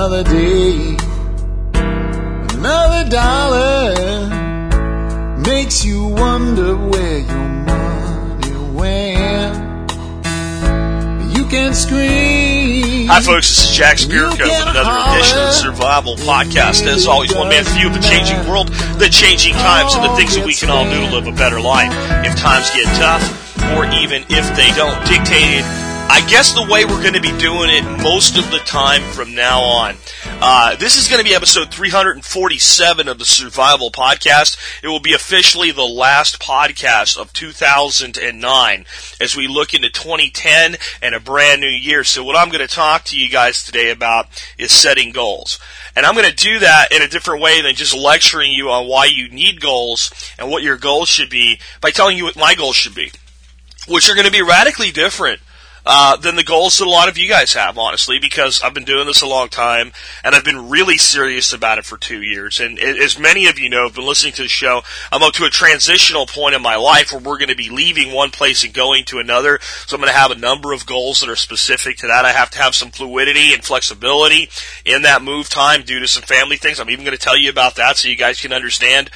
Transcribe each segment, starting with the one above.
Another day, another dollar makes you wonder where your money went. You can scream. Hi folks, this is Jack Spirko with another edition of the Survival Podcast. As always, one man's view of the changing world, the changing times, and the things that we can all do to live a better life if times get tough, or even if they don't. Dictated, I guess, the way we're going to be doing it most of the time from now on. This is going to be episode 347 of the Survival Podcast. It will be officially the last podcast of 2009 as we look into 2010 and a brand new year. So what I'm going to talk to you guys today about is setting goals. And I'm going to do that in a different way than just lecturing you on why you need goals and what your goals should be by telling you what my goals should be, which are going to be radically different than the goals that a lot of you guys have, honestly, because I've been doing this a long time, and I've been really serious about it for 2 years. And as many of you know, have been listening to the show, I'm up to a transitional point in my life where we're going to be leaving one place and going to another. So I'm going to have a number of goals that are specific to that. I have to have some fluidity and flexibility in that move time due to some family things. I'm even going to tell you about that so you guys can understand.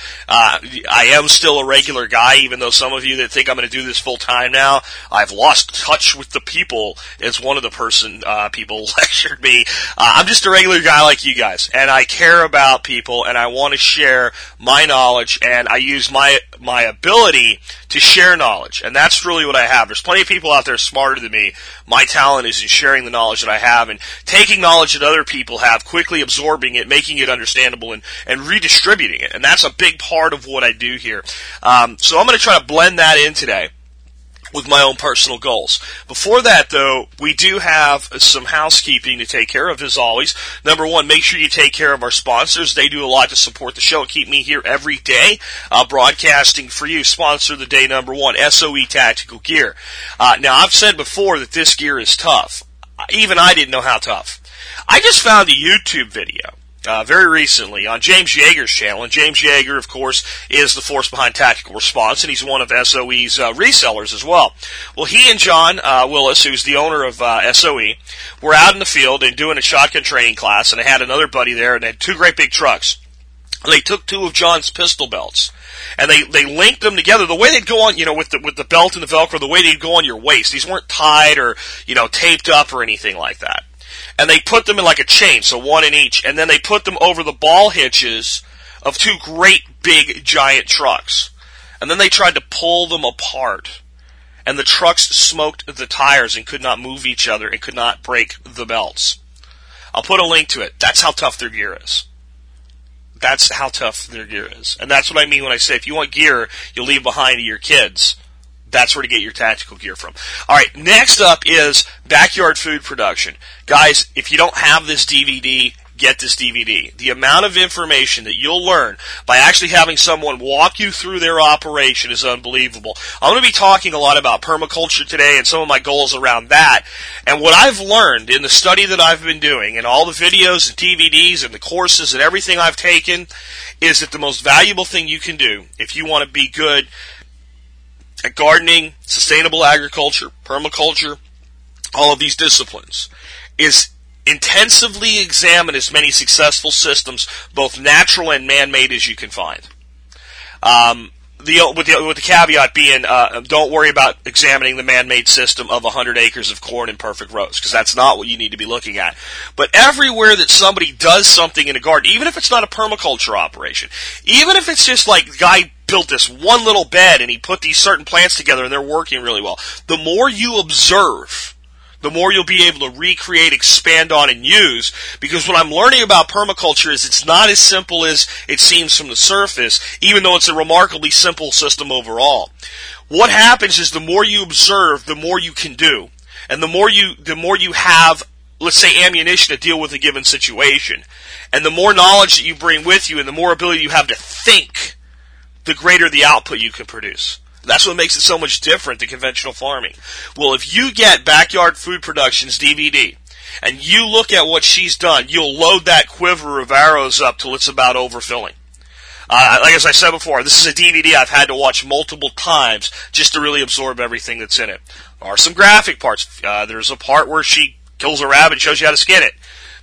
I am still a regular guy, even though some of you that think I'm going to do this full time now, I've lost touch with the people, as one of the people lectured me. I'm just a regular guy like you guys, and I care about people, and I want to share my knowledge, and I use my ability to share knowledge, and that's really what I have. There's plenty of people out there smarter than me. My talent is in sharing the knowledge that I have, and taking knowledge that other people have, quickly absorbing it, making it understandable, and redistributing it, and that's a big part of what I do here. So I'm going to try to blend that in today with my own personal goals. Before that, though, we do have some housekeeping to take care of, as always. Number one, make sure you take care of our sponsors. They do a lot to support the show and keep me here every day, broadcasting for you. Sponsor of the day number one, SOE Tactical Gear. Now, I've said before that this gear is tough. Even I didn't know how tough. I just found a YouTube video very recently on James Yeager's channel, and James Yeager, of course, is the force behind Tactical Response, and he's one of SOE's resellers as well. Well, he and John Willis, who's the owner of SOE, were out in the field and doing a shotgun training class, and they had another buddy there, and they had two great big trucks. And they took two of John's pistol belts, and they linked them together. The way they'd go on, with the belt and the Velcro, the way they'd go on your waist. These weren't tied or, taped up or anything like that. And they put them in like a chain, so one in each, and then they put them over the ball hitches of two great big giant trucks. And then they tried to pull them apart. And the trucks smoked the tires and could not move each other and could not break the belts. I'll put a link to it. That's how tough their gear is. That's how tough their gear is. And that's what I mean when I say if you want gear you'll leave behind to your kids, that's where to get your tactical gear from. All right, next up is backyard food production. Guys, if you don't have this DVD, get this DVD. The amount of information that you'll learn by actually having someone walk you through their operation is unbelievable. I'm going to be talking a lot about permaculture today and some of my goals around that. And what I've learned in the study that I've been doing and all the videos and DVDs and the courses and everything I've taken is that the most valuable thing you can do if you want to be good at gardening, sustainable agriculture, permaculture, all of these disciplines, is intensively examine as many successful systems, both natural and man-made, as you can find. With the caveat being, don't worry about examining the man-made system of 100 acres of corn in perfect rows, because that's not what you need to be looking at. But everywhere that somebody does something in a garden, even if it's not a permaculture operation, even if it's just like the guy built this one little bed and he put these certain plants together and they're working really well, the more you observe, the more you'll be able to recreate, expand on, and use. Because what I'm learning about permaculture is it's not as simple as it seems from the surface, even though it's a remarkably simple system overall. What happens is the more you observe, the more you can do. And the more you have, let's say, ammunition to deal with a given situation. And the more knowledge that you bring with you and the more ability you have to think, the greater the output you can produce. That's what makes it so much different than conventional farming. Well, if you get Backyard Food Productions DVD, and you look at what she's done, you'll load that quiver of arrows up till it's about overfilling. Like as I said before, this is a DVD I've had to watch multiple times just to really absorb everything that's in it. There are some graphic parts. There's a part where she kills a rabbit and shows you how to skin it.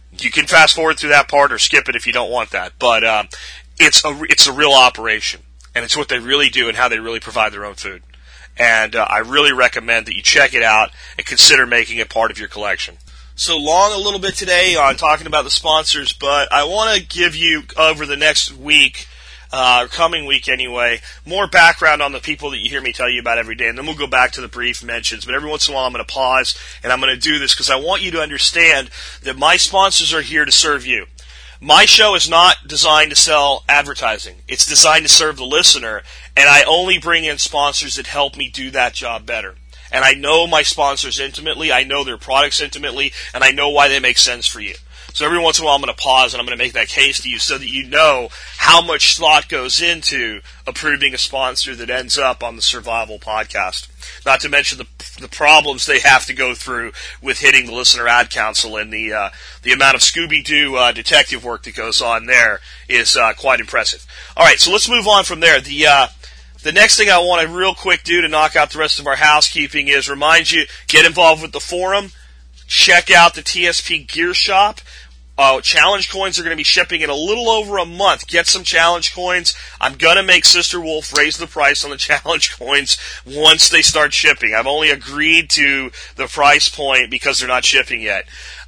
You can fast forward through that part or skip it if you don't want that. But it's a real operation, and it's what they really do and how they really provide their own food. And I really recommend that you check it out and consider making it part of your collection. So long a little bit today on talking about the sponsors, but I want to give you, over the next week, coming week anyway, more background on the people that you hear me tell you about every day, and then we'll go back to the brief mentions. But every once in a while I'm going to pause, and I'm going to do this because I want you to understand that my sponsors are here to serve you. My show is not designed to sell advertising. It's designed to serve the listener, and I only bring in sponsors that help me do that job better. And I know my sponsors intimately, I know their products intimately, and I know why they make sense for you. So every once in a while I'm going to pause and I'm going to make that case to you so that you know how much thought goes into approving a sponsor that ends up on the Survival Podcast. Not to mention the problems they have to go through with hitting the Listener Ad Council, and the amount of Scooby-Doo detective work that goes on there is quite impressive. All right, so let's move on from there. The next thing I want to real quick do to knock out the rest of our housekeeping is remind you, get involved with the forum, check out the TSP Gear Shop. Challenge coins are going to be shipping in a little over a month. Get some challenge coins. I'm going to make Sister Wolf raise the price on the challenge coins once they start shipping. I've only agreed to the price point because they're not shipping yet.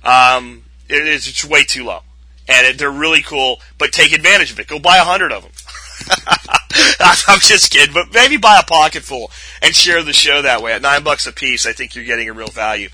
It's way too low. And they're really cool, but take advantage of it. Go buy 100 of them. I'm just kidding, but maybe buy a pocket full and share the show that way. At $9 a piece, I think you're getting a real value.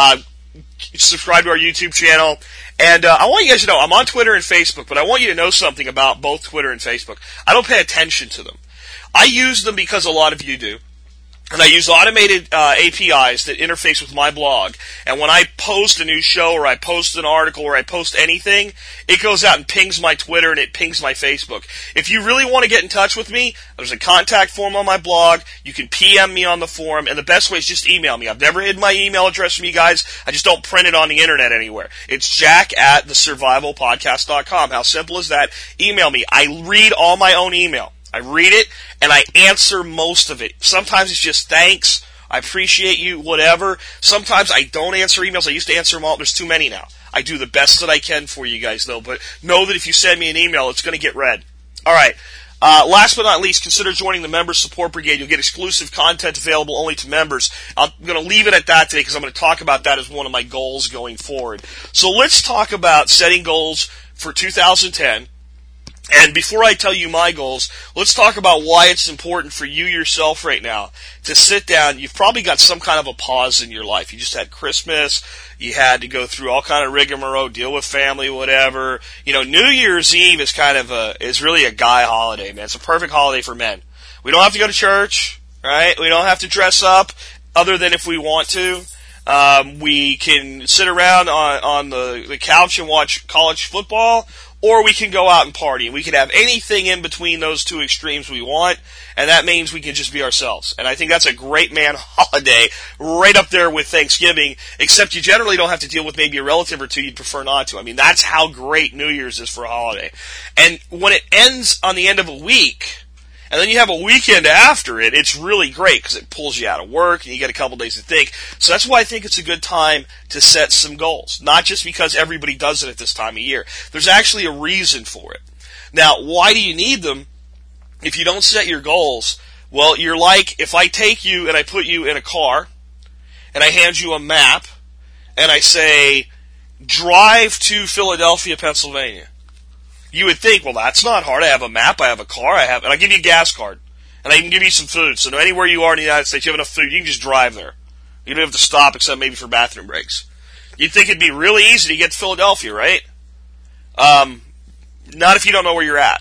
Subscribe to our YouTube channel. And I want you guys to know, I'm on Twitter and Facebook, but I want you to know something about both Twitter and Facebook. I don't pay attention to them. I use them because a lot of you do. And I use automated APIs that interface with my blog. And when I post a new show or I post an article or I post anything, it goes out and pings my Twitter and it pings my Facebook. If you really want to get in touch with me, there's a contact form on my blog. You can PM me on the forum. And the best way is just email me. I've never hidden my email address from you guys. I just don't print it on the internet anywhere. It's jack@thesurvivalpodcast.com. How simple is that? Email me. I read all my own email. I read it, and I answer most of it. Sometimes it's just thanks, I appreciate you, whatever. Sometimes I don't answer emails. I used to answer them all. There's too many now. I do the best that I can for you guys, though. But know that if you send me an email, it's going to get read. All right. Last but not least, consider joining the Member Support Brigade. You'll get exclusive content available only to members. I'm going to leave it at that today because I'm going to talk about that as one of my goals going forward. So let's talk about setting goals for 2010. And before I tell you my goals, let's talk about why it's important for you yourself right now to sit down. You've probably got some kind of a pause in your life. You just had Christmas. You had to go through all kind of rigmarole, deal with family, whatever. You know, New Year's Eve is really a guy holiday, man. It's a perfect holiday for men. We don't have to go to church, right? We don't have to dress up other than if we want to. We can sit around on the couch and watch college football, or we can go out and party, and we can have anything in between those two extremes we want, and that means we can just be ourselves. And I think that's a great man holiday, right up there with Thanksgiving, except you generally don't have to deal with maybe a relative or two you'd prefer not to. I mean, that's how great New Year's is for a holiday. And when it ends on the end of a week, and then you have a weekend after it, it's really great because it pulls you out of work and you get a couple days to think. So that's why I think it's a good time to set some goals. Not just because everybody does it at this time of year. There's actually a reason for it. Now, why do you need them if you don't set your goals? Well, you're like, if I take you and I put you in a car and I hand you a map and I say, drive to Philadelphia, Pennsylvania. You would think, well, that's not hard. I have a map, I have a car, and I'll give you a gas card. And I can give you some food. So anywhere you are in the United States, you have enough food, you can just drive there. You don't have to stop except maybe for bathroom breaks. You'd think it'd be really easy to get to Philadelphia, right? Not if you don't know where you're at.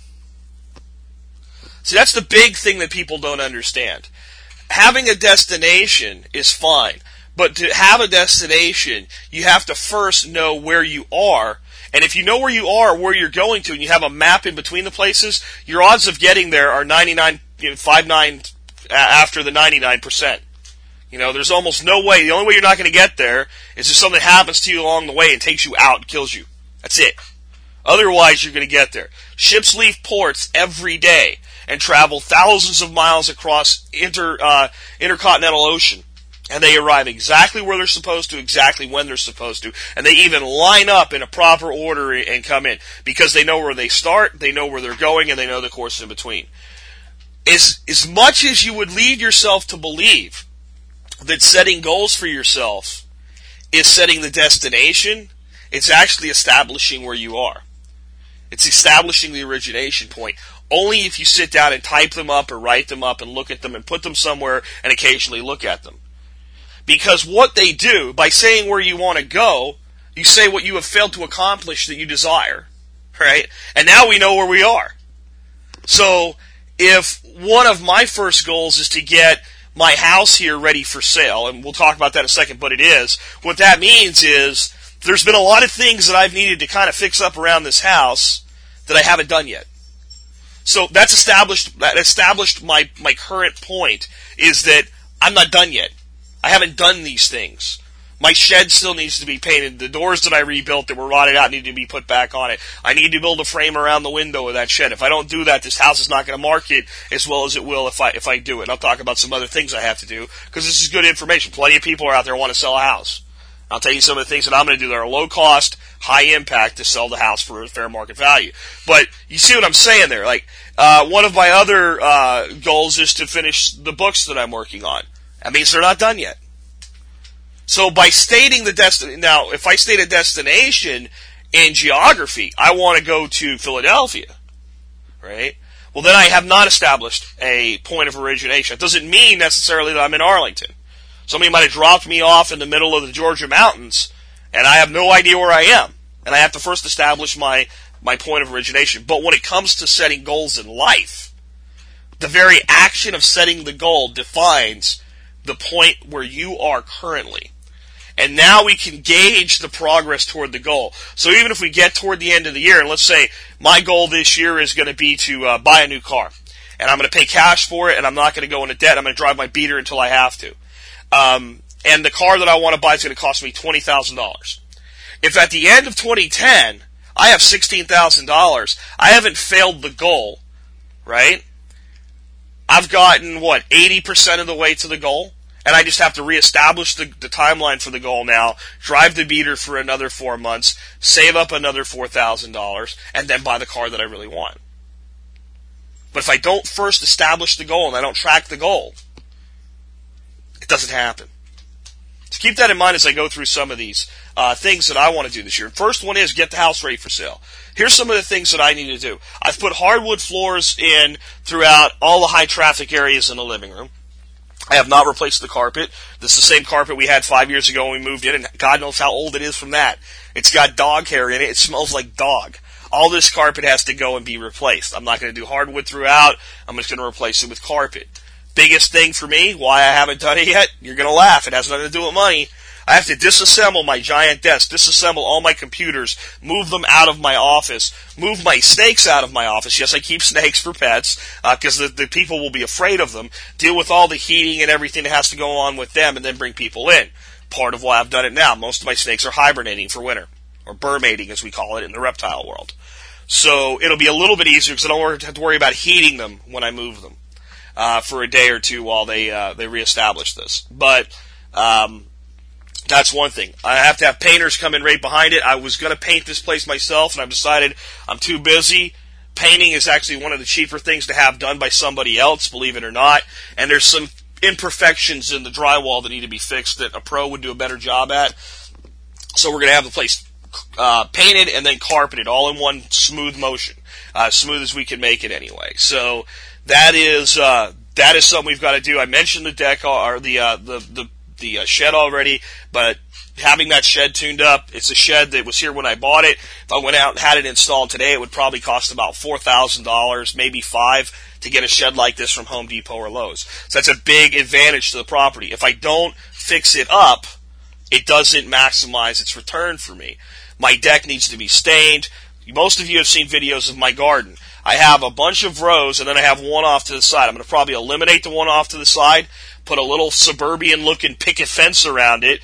See, that's the big thing that people don't understand. Having a destination is fine. But to have a destination, you have to first know where you are. And if you know where you are, where you're going to, and you have a map in between the places, your odds of getting there are 59.59 after the 99%. You know, there's almost no way. The only way you're not going to get there is if something happens to you along the way and takes you out and kills you. That's it. Otherwise, you're going to get there. Ships leave ports every day and travel thousands of miles across intercontinental ocean. And they arrive exactly where they're supposed to, exactly when they're supposed to. And they even line up in a proper order and come in. Because they know where they start, they know where they're going, and they know the course in between. As much as you would lead yourself to believe that setting goals for yourself is setting the destination, it's actually establishing where you are. It's establishing the origination point. Only if you sit down and type them up or write them up and look at them and put them somewhere and occasionally look at them. Because what they do, by saying where you want to go, you say what you have failed to accomplish that you desire, right? And now we know where we are. So, if one of my first goals is to get my house here ready for sale, and we'll talk about that in a second, but it is, what that means is there's been a lot of things that I've needed to kind of fix up around this house that I haven't done yet. So that's established my current point, is that I'm not done yet. I haven't done these things. My shed still needs to be painted. The doors that I rebuilt that were rotted out need to be put back on it. I need to build a frame around the window of that shed. If I don't do that, this house is not going to market as well as it will if I do it. And I'll talk about some other things I have to do, because this is good information. Plenty of people are out there who want to sell a house. I'll tell you some of the things that I'm going to do that are low cost, high impact to sell the house for a fair market value. But you see what I'm saying there? Like, one of my other goals is to finish the books that I'm working on. That means they're not done yet. So by stating the destination, now if I state a destination in geography, I want to go to Philadelphia, right? Well, then I have not established a point of origination. It doesn't mean necessarily that I'm in Arlington. Somebody might have dropped me off in the middle of the Georgia mountains, and I have no idea where I am. And I have to first establish my point of origination. But when it comes to setting goals in life, the very action of setting the goal defines the point where you are currently. And now we can gauge the progress toward the goal. So even if we get toward the end of the year, and let's say my goal this year is going to be to buy a new car. And I'm going to pay cash for it, and I'm not going to go into debt. I'm going to drive my beater until I have to. And the car that I want to buy is going to cost me $20,000. If at the end of 2010, I have $16,000, I haven't failed the goal, right? I've gotten, 80% of the way to the goal? And I just have to reestablish the timeline for the goal now, drive the beater for another 4 months, save up another $4,000, and then buy the car that I really want. But if I don't first establish the goal and I don't track the goal, it doesn't happen. So keep that in mind as I go through some of these things that I want to do this year. First one is get the house ready for sale. Here's some of the things that I need to do. I've put hardwood floors in throughout all the high traffic areas in the living room. I have not replaced the carpet. This is the same carpet we had 5 years ago when we moved in, and God knows how old it is from that. It's got dog hair in it. It smells like dog. All this carpet has to go and be replaced. I'm not going to do hardwood throughout. I'm just going to replace it with carpet. Biggest thing for me, why I haven't done it yet, you're going to laugh. It has nothing to do with money. I have to disassemble my giant desk, disassemble all my computers, move them out of my office, move my snakes out of my office. Yes, I keep snakes for pets, because the people will be afraid of them, deal with all the heating and everything that has to go on with them, and then bring people in. Part of why I've done it now. Most of my snakes are hibernating for winter, or burmating as we call it in the reptile world. So it'll be a little bit easier because I don't have to worry about heating them when I move them for a day or two while they reestablish this. But that's one thing. I have to have painters come in right behind it. I was going to paint this place myself, and I've decided I'm too busy. Painting is actually one of the cheaper things to have done by somebody else, believe it or not. And there's some imperfections in the drywall that need to be fixed that a pro would do a better job at. So we're going to have the place painted and then carpeted, all in one smooth motion, smooth as we can make it anyway. So that is something we've got to do. I mentioned the deck or the shed already, but having that shed tuned up, it's a shed that was here when I bought it. If I went out and had it installed today, it would probably cost about $4,000, maybe $5,000 to get a shed like this from Home Depot or Lowe's. So that's a big advantage to the property. If I don't fix it up, it doesn't maximize its return for me. My deck needs to be stained. Most of you have seen videos of my garden. I have a bunch of rows, and then I have one off to the side. I'm going to probably eliminate the one off to the side, put a little suburban-looking picket fence around it,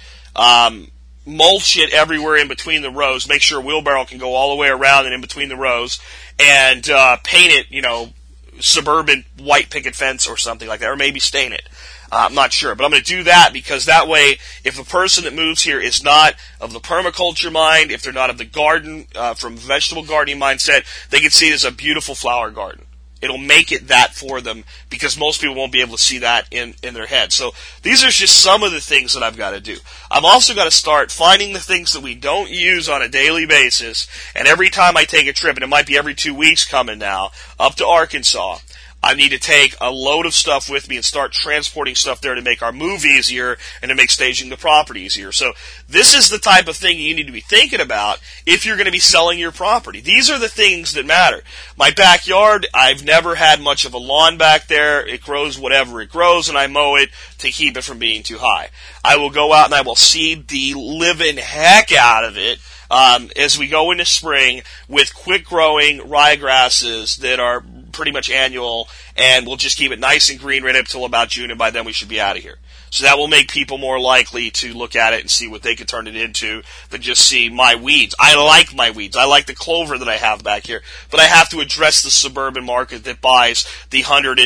mulch it everywhere in between the rows, make sure a wheelbarrow can go all the way around and in between the rows, and paint it, suburban white picket fence or something like that, or maybe stain it. I'm not sure, but I'm going to do that because that way, if a person that moves here is not of the permaculture mind, if they're not of the garden, from vegetable gardening mindset, they can see it as a beautiful flower garden. It'll make it that for them because most people won't be able to see that in their head. So these are just some of the things that I've got to do. I've also got to start finding the things that we don't use on a daily basis. And every time I take a trip, and it might be every 2 weeks coming now, up to Arkansas, I need to take a load of stuff with me and start transporting stuff there to make our move easier and to make staging the property easier. So this is the type of thing you need to be thinking about if you're going to be selling your property. These are the things that matter. My backyard, I've never had much of a lawn back there. It grows whatever it grows, and I mow it to keep it from being too high. I will go out and I will seed the living heck out of it as we go into spring with quick-growing ryegrasses that are pretty much annual, and we'll just keep it nice and green right up till about June, and by then we should be out of here. So that will make people more likely to look at it and see what they can turn it into than just see my weeds. I like my weeds. I like the clover that I have back here, but I have to address the suburban market that buys the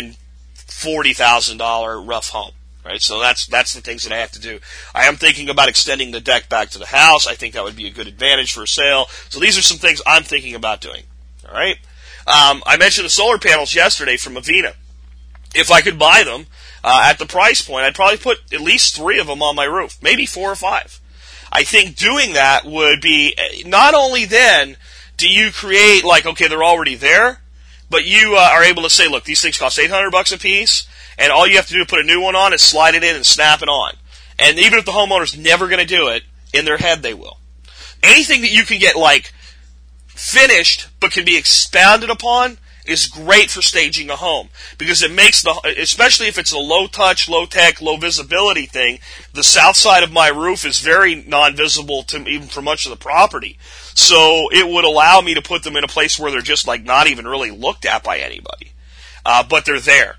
$140,000 rough home. Right, so that's the things that I have to do. I am thinking about extending the deck back to the house. I think that would be a good advantage for a sale. So these are some things I'm thinking about doing. All right. I mentioned the solar panels yesterday from Avena. If I could buy them at the price point, I'd probably put at least 3 of them on my roof, maybe 4 or 5. I think doing that would be not only then do you create like, okay, they're already there, but you are able to say, look, these things cost $800 a piece. And all you have to do to put a new one on is slide it in and snap it on. And even if the homeowner's never going to do it, in their head they will. Anything that you can get like finished but can be expanded upon is great for staging a home because it makes especially if it's a low touch, low tech, low visibility thing, the south side of my roof is very non-visible to even for much of the property. So it would allow me to put them in a place where they're just like not even really looked at by anybody. But they're there.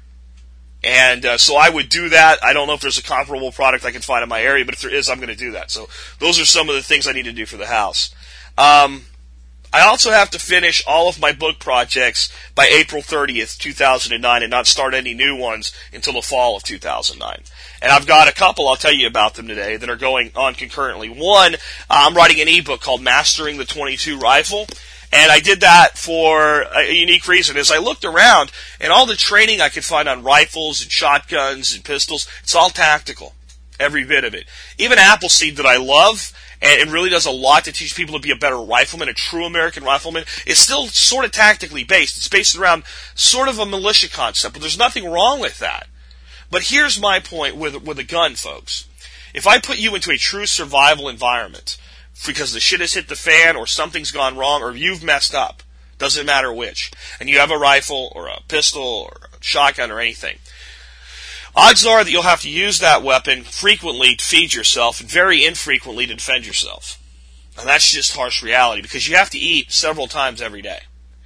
And so I would do that. I don't know if there's a comparable product I can find in my area, but if there is, I'm going to do that. So those are some of the things I need to do for the house. I also have to finish all of my book projects by April 30th, 2009, and not start any new ones until the fall of 2009. And I've got a couple, I'll tell you about them today, that are going on concurrently. One, I'm writing an ebook called Mastering the .22 Rifle. And I did that for a unique reason. As I looked around, and all the training I could find on rifles and shotguns and pistols, it's all tactical. Every bit of it. Even Appleseed that I love, and it really does a lot to teach people to be a better rifleman, a true American rifleman, is still sort of tactically based. It's based around sort of a militia concept, but there's nothing wrong with that. But here's my point with a gun, folks. If I put you into a true survival environment, because the shit has hit the fan or something's gone wrong or you've messed up, doesn't matter which, and you have a rifle or a pistol or a shotgun or anything, odds are that you'll have to use that weapon frequently to feed yourself and very infrequently to defend yourself. And that's just harsh reality because you have to eat several times every day.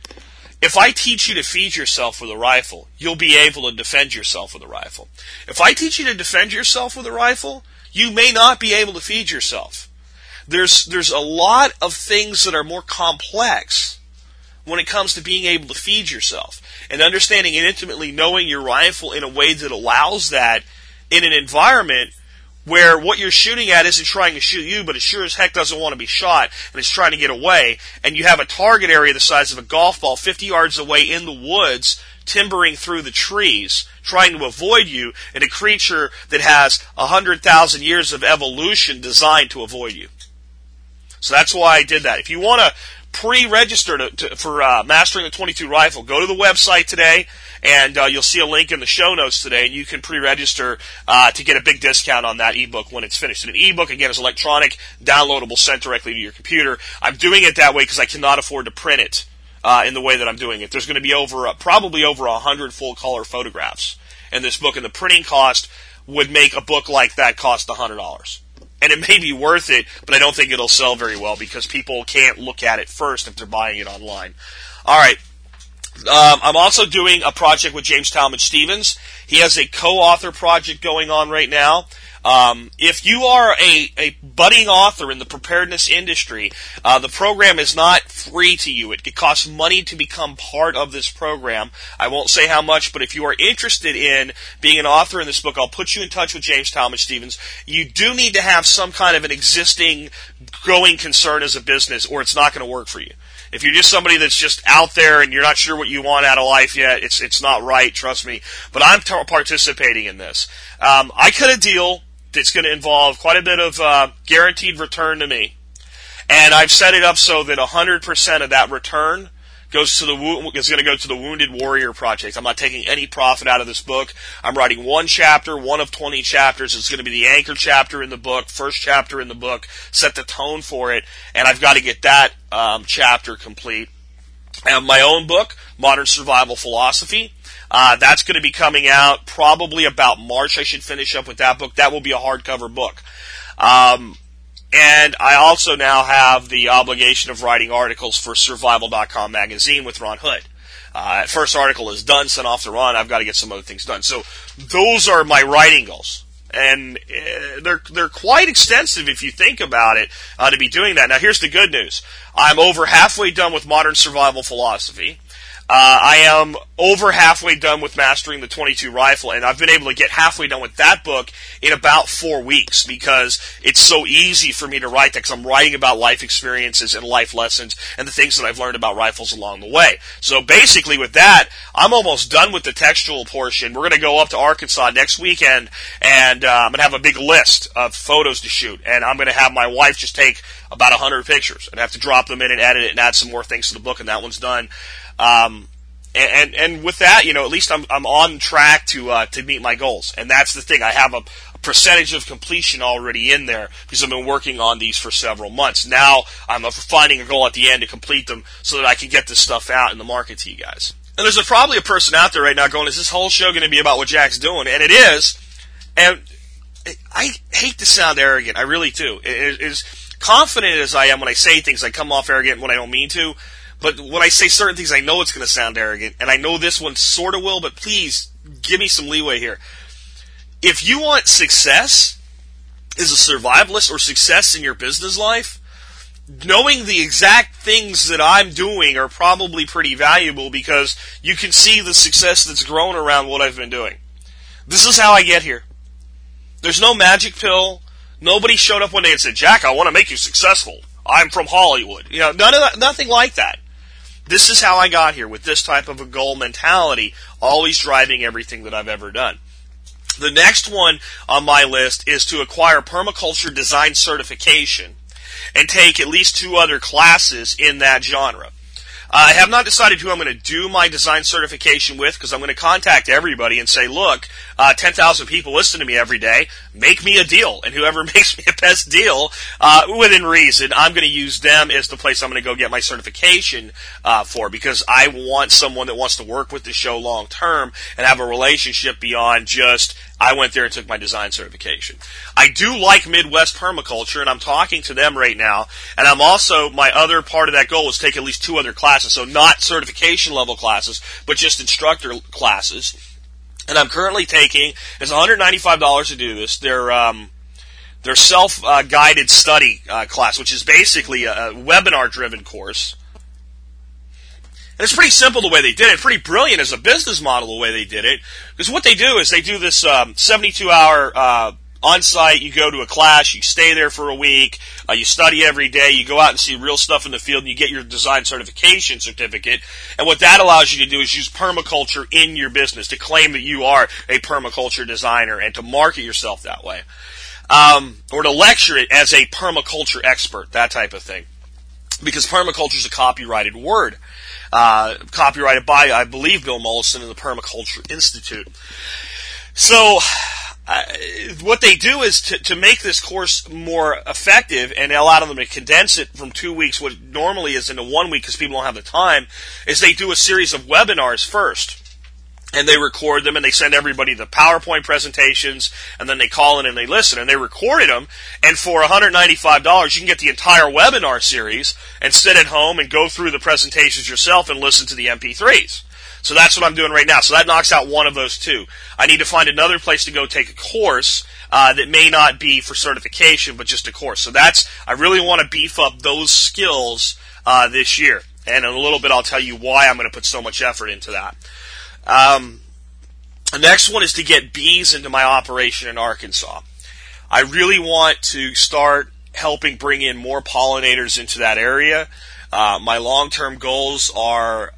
If I teach you to feed yourself with a rifle, you'll be able to defend yourself with a rifle. If I teach you to defend yourself with a rifle, you may not be able to feed yourself. There's a lot of things that are more complex when it comes to being able to feed yourself. And understanding and intimately knowing your rifle in a way that allows that in an environment where what you're shooting at isn't trying to shoot you, but it sure as heck doesn't want to be shot, and it's trying to get away, and you have a target area the size of a golf ball 50 yards away in the woods, timbering through the trees, trying to avoid you, and a creature that has 100,000 years of evolution designed to avoid you. So that's why I did that. If you want to pre-register for Mastering the .22 Rifle, go to the website today, and you'll see a link in the show notes today, and you can pre-register to get a big discount on that ebook when it's finished. And an ebook, again, is electronic, downloadable, sent directly to your computer. I'm doing it that way because I cannot afford to print it in the way that I'm doing it. There's going to be probably over 100 full-color photographs in this book, and the printing cost would make a book like that cost $100. And it may be worth it, but I don't think it'll sell very well because people can't look at it first if they're buying it online. All right. I'm also doing a project with James Talmadge Stevens. He has a co-author project going on right now. If you are a budding author in the preparedness industry, the program is not free to you. It costs money to become part of this program. I won't say how much, but if you are interested in being an author in this book, I'll put you in touch with James Talmadge Stevens. You do need to have some kind of an existing growing concern as a business, or it's not going to work for you. If you're just somebody that's just out there and you're not sure what you want out of life yet, it's not right, trust me. But I'm participating in this. I cut a deal that's going to involve quite a bit of guaranteed return to me. And I've set it up so that 100% of that return is going to go to the Wounded Warrior Project. I'm not taking any profit out of this book. I'm writing one chapter, one of 20 chapters. It's going to be the anchor chapter in the book, first chapter in the book, set the tone for it, and I've got to get that chapter complete. I have my own book, Modern Survival Philosophy. That's going to be coming out probably about March. I should finish up with that book. That will be a hardcover book. And I also now have the obligation of writing articles for Survival.com magazine with Ron Hood. First article is done, sent off to Ron. I've got to get some other things done. So those are my writing goals. And they're quite extensive if you think about it, to be doing that. Now here's the good news. I'm over halfway done with Modern Survival Philosophy. I am over halfway done with Mastering the .22 Rifle, and I've been able to get halfway done with that book in about 4 weeks because it's so easy for me to write that because I'm writing about life experiences and life lessons and the things that I've learned about rifles along the way. So basically with that, I'm almost done with the textual portion. We're going to go up to Arkansas next weekend, and I'm going to have a big list of photos to shoot, and I'm going to have my wife just take about 100 pictures and have to drop them in and edit it and add some more things to the book, and that one's done. And with that, at least I'm on track to meet my goals. And that's the thing. I have a percentage of completion already in there because I've been working on these for several months. Now I'm finding a goal at the end to complete them so that I can get this stuff out in the market to you guys. And there's probably a person out there right now going, is this whole show going to be about what Jack's doing? And it is. And I hate to sound arrogant. I really do. As confident as I am when I say things, I come off arrogant when I don't mean to. But when I say certain things, I know it's going to sound arrogant, and I know this one sort of will, but please give me some leeway here. If you want success as a survivalist or success in your business life, knowing the exact things that I'm doing are probably pretty valuable because you can see the success that's grown around what I've been doing. This is how I get here. There's no magic pill. Nobody showed up one day and said, Jack, I want to make you successful. I'm from Hollywood. Nothing like that. This is how I got here, with this type of a goal mentality, always driving everything that I've ever done. The next one on my list is to acquire permaculture design certification and take at least 2 other classes in that genre. I have not decided who I'm going to do my design certification with because I'm going to contact everybody and say, look, 10,000 people listen to me every day. Make me a deal. And whoever makes me a best deal, within reason, I'm going to use them as the place I'm going to go get my certification for because I want someone that wants to work with the show long term and have a relationship beyond just I went there and took my design certification. I do like Midwest Permaculture, and I'm talking to them right now. And I'm also, my other part of that goal is take at least 2 other classes. So not certification level classes, but just instructor classes. And I'm currently taking, it's $195 to do this, their self-guided study class, which is basically a webinar-driven course. And it's pretty simple the way they did it. Pretty brilliant as a business model the way they did it. Because what they do is they do this 72-hour on-site. You go to a class, you stay there for a week, you study every day, you go out and see real stuff in the field, and you get your design certification certificate. And what that allows you to do is use permaculture in your business, to claim that you are a permaculture designer and to market yourself that way. Or to lecture it as a permaculture expert, that type of thing. Because permaculture is a copyrighted word. Copyrighted by, I believe, Bill Mollison and the Permaculture Institute. So, what they do is to make this course more effective and allow them to condense it from 2 weeks, what normally is, into 1 week because people don't have the time, is they do a series of webinars first. And they record them, and they send everybody the PowerPoint presentations, and then they call in and they listen. And they recorded them, and for $195, you can get the entire webinar series and sit at home and go through the presentations yourself and listen to the MP3s. So that's what I'm doing right now. So that knocks out one of those two. I need to find another place to go take a course that may not be for certification, but just a course. So I really want to beef up those skills this year. And in a little bit, I'll tell you why I'm going to put so much effort into that. The next one is to get bees into my operation in Arkansas. I really want to start helping bring in more pollinators into that area. My long-term goals are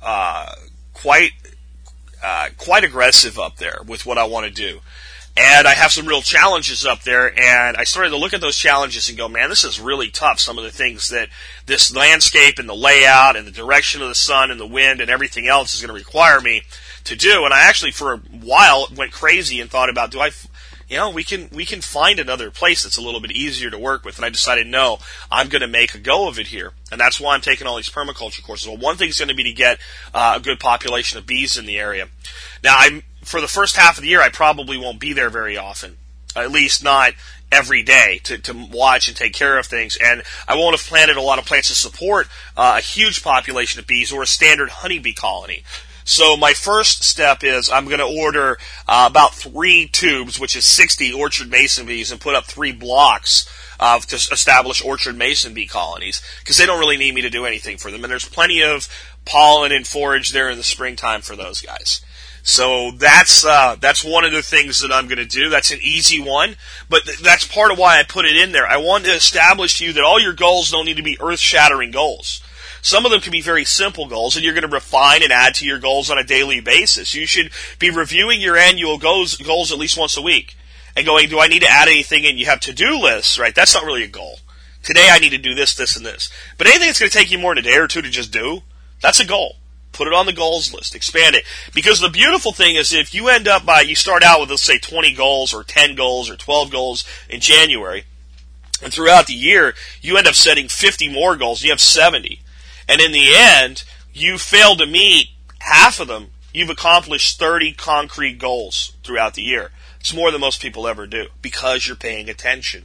quite aggressive up there with what I want to do. And I have some real challenges up there, and I started to look at those challenges and go, man, this is really tough. Some of the things that this landscape and the layout and the direction of the sun and the wind and everything else is going to require me to do. And I actually, for a while, went crazy and thought about, we can find another place that's a little bit easier to work with. And I decided, no, I'm going to make a go of it here. And that's why I'm taking all these permaculture courses. Well, one thing's going to be to get a good population of bees in the area. Now, for the first half of the year, I probably won't be there very often, at least not every day, to watch and take care of things. And I won't have planted a lot of plants to support a huge population of bees or a standard honeybee colony. So my first step is I'm going to order about 3 tubes, which is 60 orchard mason bees, and put up 3 blocks to establish orchard mason bee colonies, because they don't really need me to do anything for them. And there's plenty of pollen and forage there in the springtime for those guys. So that's one of the things that I'm going to do. That's an easy one, but that's part of why I put it in there. I want to establish to you that all your goals don't need to be earth-shattering goals. Some of them can be very simple goals, and you're going to refine and add to your goals on a daily basis. You should be reviewing your annual goals at least once a week and going, do I need to add anything? And you have to-do lists, right? That's not really a goal. Today I need to do this, this, and this. But anything that's going to take you more than a day or two to just do, that's a goal. Put it on the goals list. Expand it. Because the beautiful thing is if you you start out with, let's say, 20 goals or 10 goals or 12 goals in January, and throughout the year, you end up setting 50 more goals. You have 70. And in the end, you fail to meet half of them. You've accomplished 30 concrete goals throughout the year. It's more than most people ever do because you're paying attention.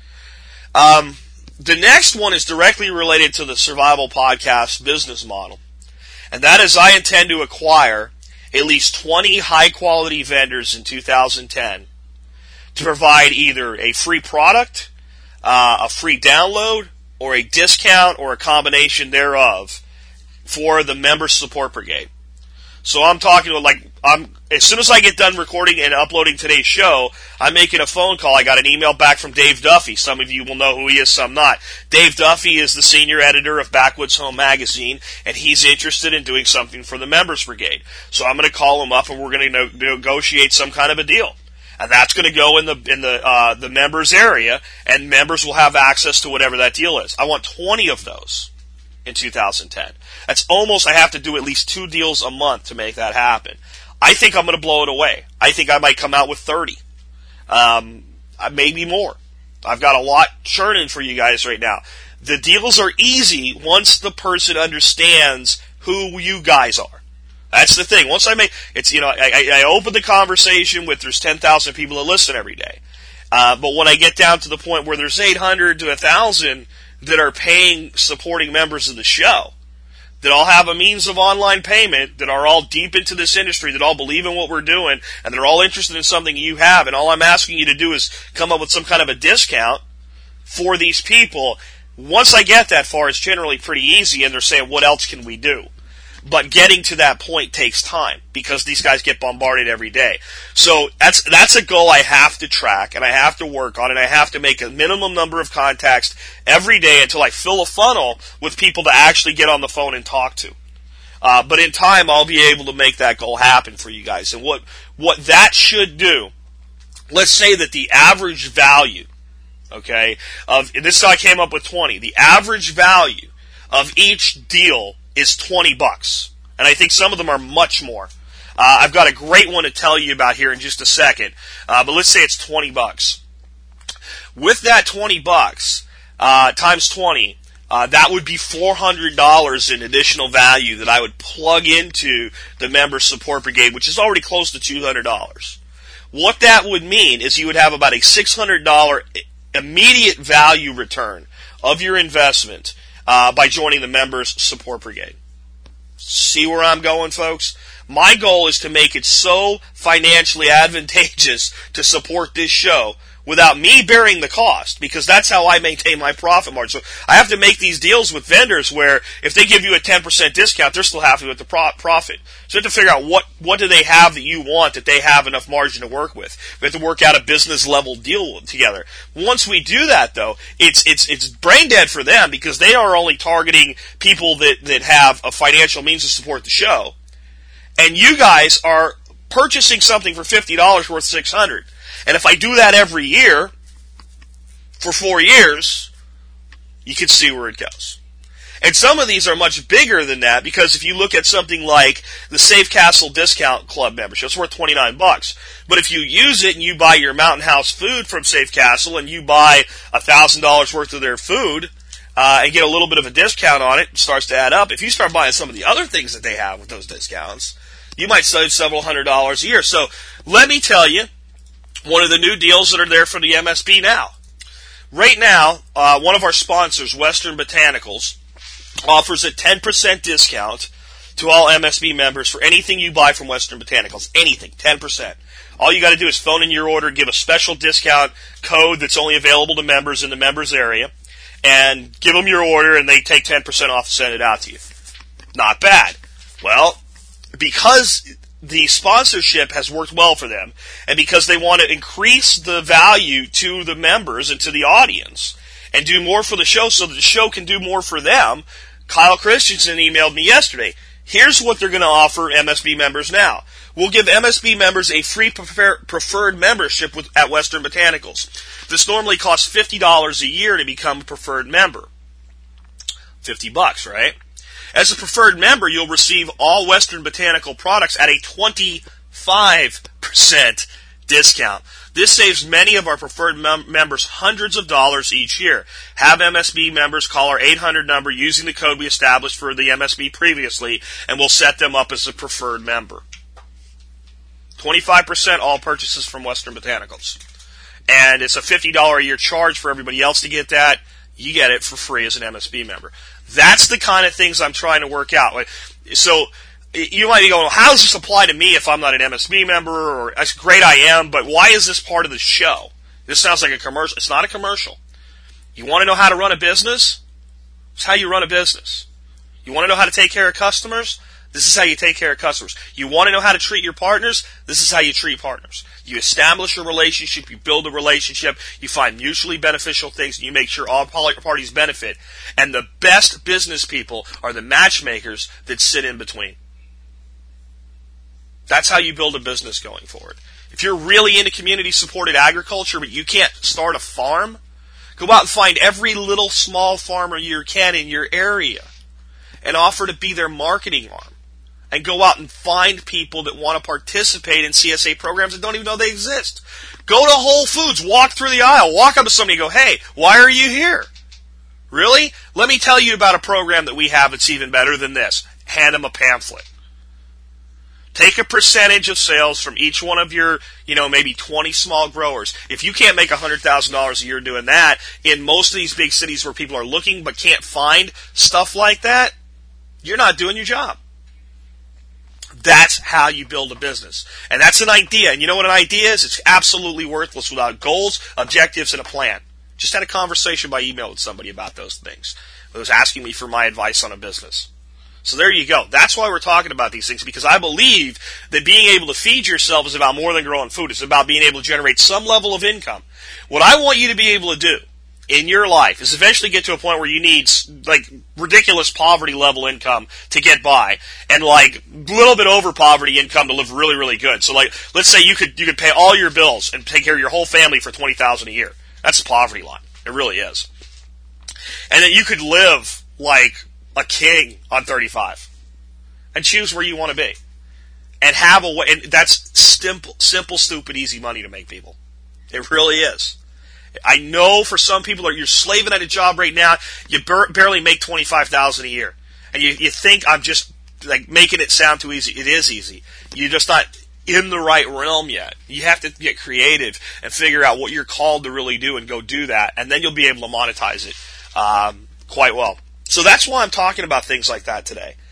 The next one is directly related to the Survival Podcast business model. And that is I intend to acquire at least 20 high-quality vendors in 2010 to provide either a free product, a free download, or a discount or a combination thereof for the Member Support Brigade. So I'm talking about as soon as I get done recording and uploading today's show, I'm making a phone call. I got an email back from Dave Duffy. Some of you will know who he is, some not. Dave Duffy is the senior editor of Backwoods Home Magazine, and he's interested in doing something for the Members Brigade. So I'm going to call him up, and we're going to negotiate some kind of a deal. And that's going to go in the members area, and members will have access to whatever that deal is. I want 20 of those in 2010. That's I have to do at least 2 deals a month to make that happen. I think I'm going to blow it away. I think I might come out with 30. Maybe more. I've got a lot churning for you guys right now. The deals are easy once the person understands who you guys are. That's the thing. Once I open the conversation with there's 10,000 people that listen every day. But when I get down to the point where there's 800 to 1,000 that are paying supporting members of the show, that all have a means of online payment, that are all deep into this industry, that all believe in what we're doing, and they're all interested in something you have, and all I'm asking you to do is come up with some kind of a discount for these people. Once I get that far, it's generally pretty easy, and they're saying, what else can we do? But getting to that point takes time because these guys get bombarded every day. So that's a goal I have to track and I have to work on, and I have to make a minimum number of contacts every day until I fill a funnel with people to actually get on the phone and talk to. But in time, I'll be able to make that goal happen for you guys. And what that should do, let's say that the average value, okay, of this guy came up with 20. The average value of each deal is $20, and I think some of them are much more. I've got a great one to tell you about here in just a second, but let's say it's $20. With that $20 times 20, that would be $400 in additional value that I would plug into the Member Support Brigade, which is already close to $200. What that would mean is you would have about a $600 immediate value return of your investment by joining the Members Support Brigade. See where I'm going, folks? My goal is to make it so financially advantageous to support this show without me bearing the cost, because that's how I maintain my profit margin. So I have to make these deals with vendors where if they give you a 10% discount, they're still happy with the profit. So you have to figure out what do they have that you want that they have enough margin to work with. We have to work out a business level deal together. Once we do that, though, it's brain dead for them, because they are only targeting people that have a financial means to support the show. And you guys are purchasing something for $50 worth $600. And if I do that every year for 4 years, you can see where it goes. And some of these are much bigger than that, because if you look at something like the Safe Castle Discount Club membership, it's worth $29. But if you use it and you buy your Mountain House food from Safe Castle and you buy $1,000 worth of their food and get a little bit of a discount on it, it starts to add up. If you start buying some of the other things that they have with those discounts, you might save several $100s a year. So let me tell you one of the new deals that are there for the MSB now. Right now, one of our sponsors, Western Botanicals, offers a 10% discount to all MSB members for anything you buy from Western Botanicals. Anything, 10%. All you got to do is phone in your order, give a special discount code that's only available to members in the members area, and give them your order, and they take 10% off and send it out to you. Not bad. Well, because the sponsorship has worked well for them, and because they want to increase the value to the members and to the audience and do more for the show so that the show can do more for them, Kyle Christensen emailed me yesterday. Here's what they're going to offer MSB members now. We'll give MSB members a free preferred membership at Western Botanicals. This normally costs $50 a year to become a preferred member. $50, right? As a preferred member, you'll receive all Western Botanical products at a 25% discount. This saves many of our preferred members hundreds of dollars each year. Have MSB members call our 800 number using the code we established for the MSB previously, and we'll set them up as a preferred member. 25% all purchases from Western Botanicals. And it's a $50 a year charge for everybody else to get that. You get it for free as an MSB member. That's the kind of things I'm trying to work out. So you might be going, well, how does this apply to me if I'm not an MSB member? Or that's great, I am, but why is this part of the show? This sounds like a commercial. It's not a commercial. You want to know how to run a business? It's how you run a business. You want to know how to take care of customers? This is how you take care of customers. You want to know how to treat your partners? This is how you treat partners. You establish a relationship, you build a relationship, you find mutually beneficial things, and you make sure all parties benefit. And the best business people are the matchmakers that sit in between. That's how you build a business going forward. If you're really into community-supported agriculture, but you can't start a farm, go out and find every little small farmer you can in your area and offer to be their marketing arm. And go out and find people that want to participate in CSA programs that don't even know they exist. Go to Whole Foods, walk through the aisle, walk up to somebody and go, hey, why are you here? Really? Let me tell you about a program that we have that's even better than this. Hand them a pamphlet. Take a percentage of sales from each one of your, maybe 20 small growers. If you can't make $100,000 a year doing that, in most of these big cities where people are looking but can't find stuff like that, you're not doing your job. That's how you build a business. And that's an idea. And you know what an idea is? It's absolutely worthless without goals, objectives, and a plan. Just had a conversation by email with somebody about those things. Who was asking me for my advice on a business. So there you go. That's why we're talking about these things, because I believe that being able to feed yourself is about more than growing food. It's about being able to generate some level of income. What I want you to be able to do in your life is eventually get to a point where you need ridiculous poverty level income to get by, and a little bit over poverty income to live really, really good. So let's say you could pay all your bills and take care of your whole family for $20,000 a year. That's the poverty line. It really is. And then you could live like a king on 35 and choose where you want to be and have a way. And that's simple, stupid, easy money to make, people. It really is. I know for some people, you're slaving at a job right now, you barely make $25,000 a year. And you think I'm just making it sound too easy. It is easy. You're just not in the right realm yet. You have to get creative and figure out what you're called to really do and go do that. And then you'll be able to monetize it quite well. So that's why I'm talking about things like that today.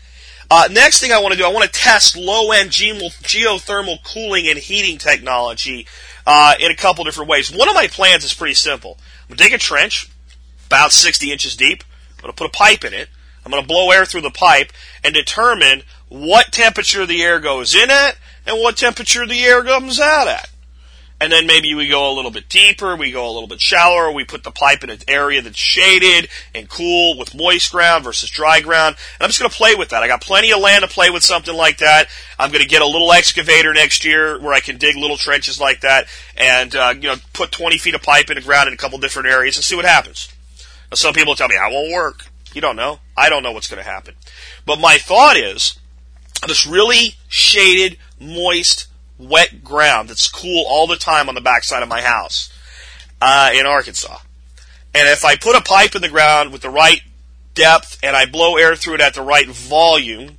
Next thing I want to do, I want to test low-end geothermal cooling and heating technology in a couple different ways. One of my plans is pretty simple. I'm going to dig a trench about 60 inches deep. I'm going to put a pipe in it. I'm going to blow air through the pipe and determine what temperature the air goes in at and what temperature the air comes out at. And then maybe we go a little bit deeper, we go a little bit shallower, we put the pipe in an area that's shaded and cool with moist ground versus dry ground. And I'm just going to play with that. I got plenty of land to play with something like that. I'm going to get a little excavator next year where I can dig little trenches like that and put 20 feet of pipe in the ground in a couple different areas and see what happens. Now, some people tell me, that won't work. You don't know. I don't know what's going to happen. But my thought is, this really shaded, moist, wet ground that's cool all the time on the backside of my house in Arkansas. And if I put a pipe in the ground with the right depth and I blow air through it at the right volume,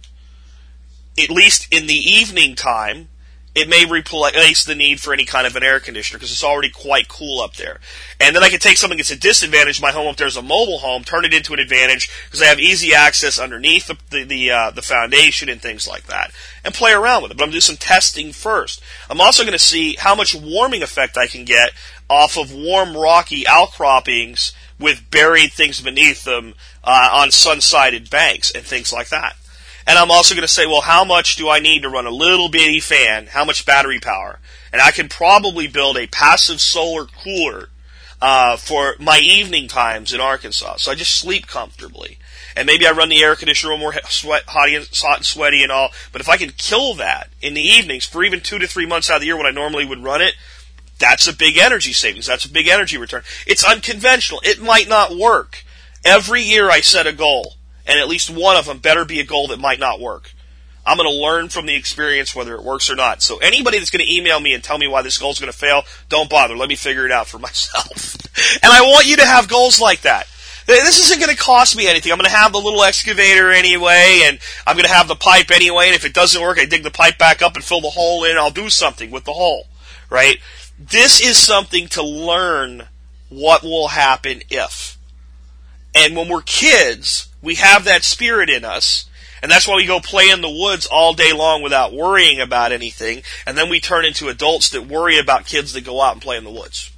at least in the evening time, it may replace the need for any kind of an air conditioner because it's already quite cool up there. And then I can take something that's a disadvantage, my home up there is a mobile home, turn it into an advantage because I have easy access underneath the foundation and things like that, and play around with it. But I'm going to do some testing first. I'm also going to see how much warming effect I can get off of warm, rocky outcroppings with buried things beneath them on sun-sided banks and things like that. And I'm also going to say, well, how much do I need to run a little bitty fan? How much battery power? And I can probably build a passive solar cooler for my evening times in Arkansas. So I just sleep comfortably. And maybe I run the air conditioner a little more hot and sweaty and all. But if I can kill that in the evenings for even 2 to 3 months out of the year when I normally would run it, that's a big energy savings. That's a big energy return. It's unconventional. It might not work. Every year I set a goal. And at least one of them better be a goal that might not work. I'm going to learn from the experience whether it works or not. So anybody that's going to email me and tell me why this goal is going to fail, don't bother. Let me figure it out for myself. And I want you to have goals like that. This isn't going to cost me anything. I'm going to have the little excavator anyway, and I'm going to have the pipe anyway, and if it doesn't work, I dig the pipe back up and fill the hole in, and I'll do something with the hole, right? This is something to learn what will happen if. And when we're kids, we have that spirit in us, and that's why we go play in the woods all day long without worrying about anything, and then we turn into adults that worry about kids that go out and play in the woods.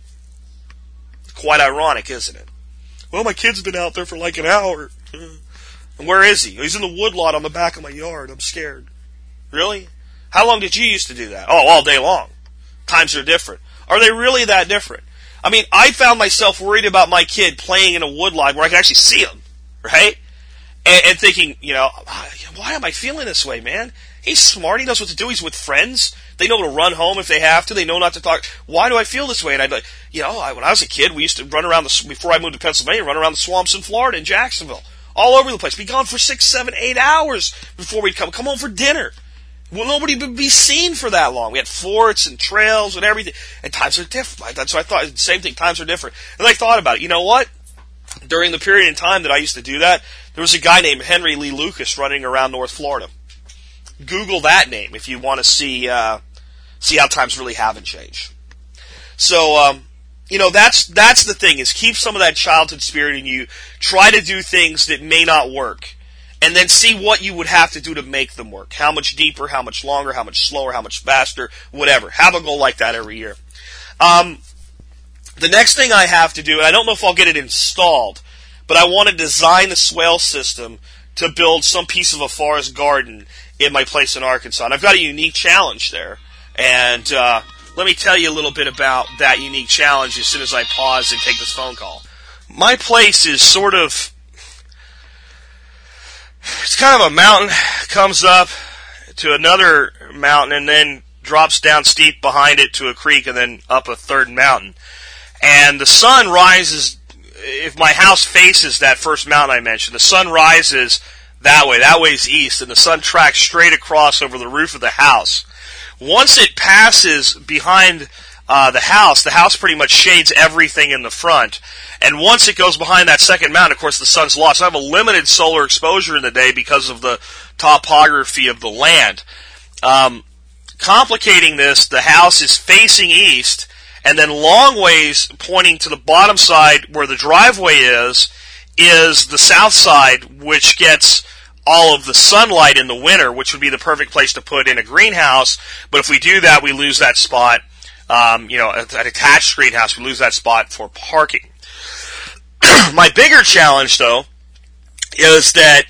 It's quite ironic, isn't it? Well, my kid's been out there for like an hour. And where is he? He's in the woodlot on the back of my yard. I'm scared. Really? How long did you used to do that? Oh, all day long. Times are different. Are they really that different? I mean, I found myself worried about my kid playing in a woodlot where I could actually see him, right? And thinking, why am I feeling this way, man? He's smart. He knows what to do. He's with friends. They know to run home if they have to. They know not to talk. Why do I feel this way? And I'd like, when I was a kid, we used to run around before I moved to Pennsylvania, run around the swamps in Florida, in Jacksonville, all over the place. Be gone for 6, 7, 8 hours before we'd come home for dinner. Well, nobody would be seen for that long. We had forts and trails and everything. And times are different. That's what I thought. Same thing. Times are different. And I thought about it. You know what? During the period in time that I used to do that, there was a guy named Henry Lee Lucas running around North Florida. Google that name if you want to see how times really haven't changed. So, that's the thing, is keep some of that childhood spirit in you. Try to do things that may not work. And then see what you would have to do to make them work. How much deeper, how much longer, how much slower, how much faster, whatever. Have a goal like that every year. The next thing I have to do, and I don't know if I'll get it installed, but I want to design a swale system to build some piece of a forest garden in my place in Arkansas. And I've got a unique challenge there. And let me tell you a little bit about that unique challenge as soon as I pause and take this phone call. My place is it's kind of a mountain, comes up to another mountain and then drops down steep behind it to a creek and then up a third mountain. And the sun rises, if my house faces that first mountain I mentioned, the sun rises that way is east, and the sun tracks straight across over the roof of the house. Once it passes behind the house pretty much shades everything in the front. And once it goes behind that second mountain, of course, the sun's lost. So I have a limited solar exposure in the day because of the topography of the land. Complicating this, the house is facing east, and then long ways pointing to the bottom side where the driveway is the south side, which gets all of the sunlight in the winter, which would be the perfect place to put in a greenhouse. But if we do that, we lose that spot. An attached greenhouse, we lose that spot for parking. My bigger challenge, though, is that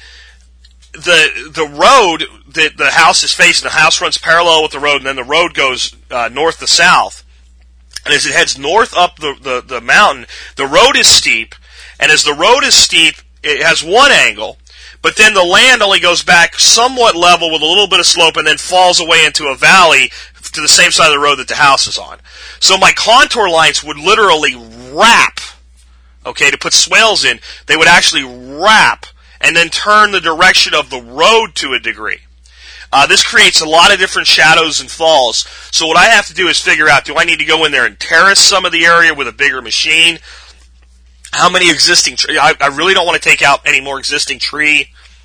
the road that the house is facing, the house runs parallel with the road, and then the road goes north to south. And as it heads north up the mountain, the road is steep, and as the road is steep, it has one angle, but then the land only goes back somewhat level with a little bit of slope and then falls away into a valley to the same side of the road that the house is on. So my contour lines would literally wrap, to put swales in, they would actually wrap and then turn the direction of the road to a degree. This creates a lot of different shadows and falls. So what I have to do is figure out, do I need to go in there and terrace some of the area with a bigger machine? How many existing trees? I really don't want to take out any more existing trees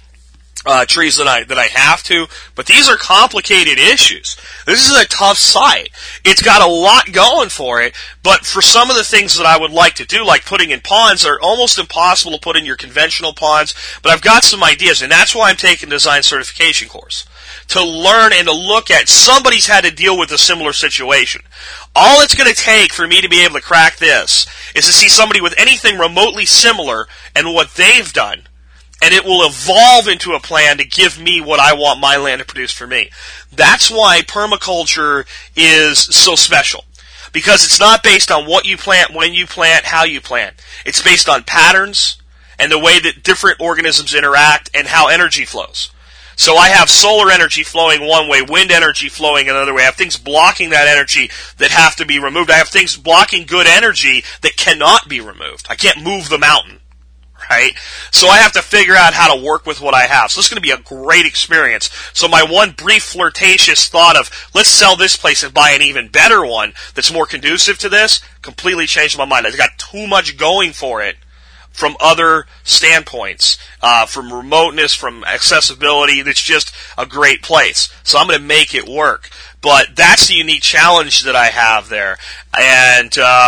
than I have to, but these are complicated issues. This is a tough site. It's got a lot going for it, but for some of the things that I would like to do, like putting in ponds, are almost impossible to put in your conventional ponds, but I've got some ideas, and that's why I'm taking the design certification course. To learn and to look at, somebody's had to deal with a similar situation. All it's going to take for me to be able to crack this is to see somebody with anything remotely similar and what they've done, and it will evolve into a plan to give me what I want my land to produce for me. That's why permaculture is so special. Because it's not based on what you plant, when you plant, how you plant. It's based on patterns and the way that different organisms interact and how energy flows. So I have solar energy flowing one way, wind energy flowing another way. I have things blocking that energy that have to be removed. I have things blocking good energy that cannot be removed. I can't move the mountain, right? So I have to figure out how to work with what I have. So this is going to be a great experience. So my one brief flirtatious thought of, let's sell this place and buy an even better one that's more conducive to this, completely changed my mind. I've got too much going for it from other standpoints, from remoteness, from accessibility. It's just a great place. So I'm going to make it work. But that's the unique challenge that I have there. And